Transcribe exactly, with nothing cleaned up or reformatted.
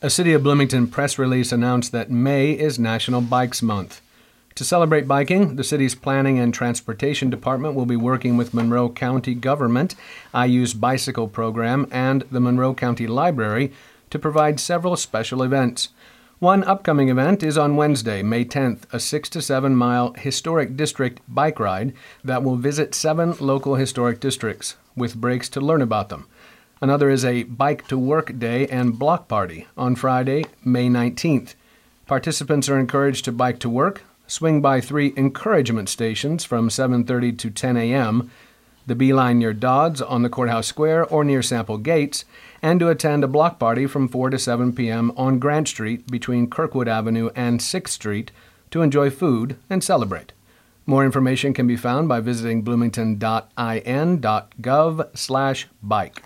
A City of Bloomington press release announced that May is National Bikes Month. To celebrate biking, the city's Planning and Transportation Department will be working with Monroe County government, I Use Bicycle program, and the Monroe County Library to provide several special events. One upcoming event is on Wednesday, May tenth, a six to seven mile historic district bike ride that will visit seven local historic districts, with breaks to learn about them. Another is a Bike to Work Day and Block Party on Friday, May nineteenth. Participants are encouraged to bike to work, swing by three encouragement stations from seven thirty to ten a.m., the Beeline near Dodds on the Courthouse Square or near Sample Gates, and to attend a block party from four to seven p.m. on Grant Street between Kirkwood Avenue and sixth Street to enjoy food and celebrate. More information can be found by visiting bloomington dot I N dot gov slash bike.